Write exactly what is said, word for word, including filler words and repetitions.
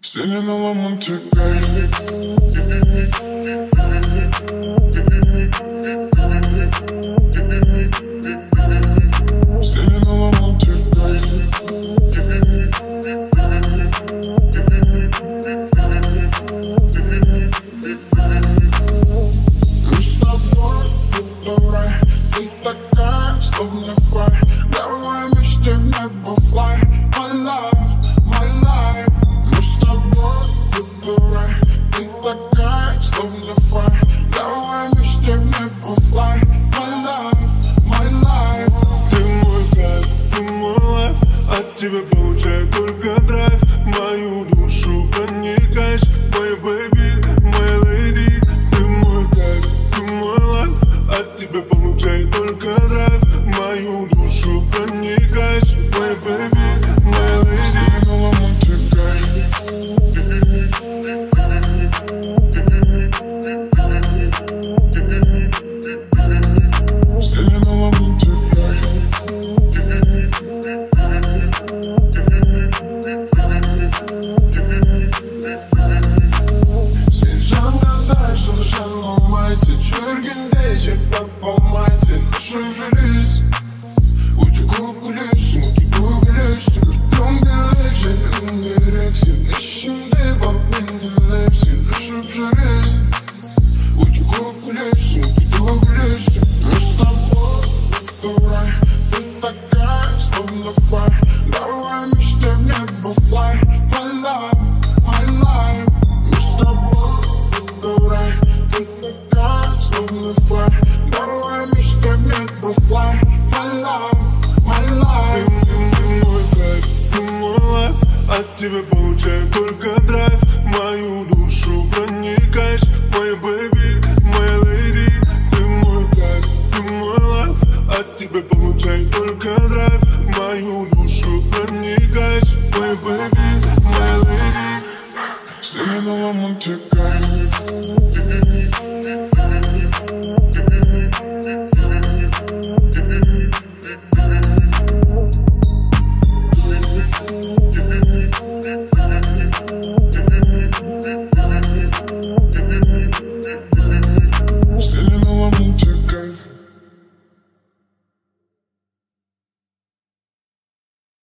Senin alamın tek gayri. Senin alamın tek gayri. You stop boy, with the right. Take the car, slowly fly. Now I'm Mister Never Fly. My life, my life. You stop boy, with the right. Take the car, slowly fly. Now I'm Mister Never Fly. My life, my life. Ты мой кайф, ты мой лайф. От тебя получаю только драйв. Мою душу проникаешь, моя бэйби, моя леди. Ты мой кайф, ты мой лайф. От тебя получаю только драйв. Мою душу проникаешь, моя бэйби, моя леди. Senin alamın tek gayri. Senin alamın tek gayri. Sen can kadar çalışan olmaysa çür günde cep olmaysa düşünürüz. Ucu kokuluyorsun, ucu kokuluyorsun. Dön gelecek, dön geleceksin. Şimdi bak mendillepsin, düşünürüz. Ucu kokuluyorsun, ucu kokuluyorsun. Mustafa, the right, with the guys on the fire. Now I'm Mister Never Fly. My life, my life. Mustafa, the right, with the guys on the fire. Now I'm Mister Never Fly. My life, my life. Ты мой кайф, ты мой лайф. От тебя получаю только драйв. Мою душу проникаешь, моя бэйби, моя леди. Ты мой кайф, ты мой лайф. От тебя получаю только драйв. Мою душу проникаешь, моя бэйби, моя леди. Senin alamın tek gayri.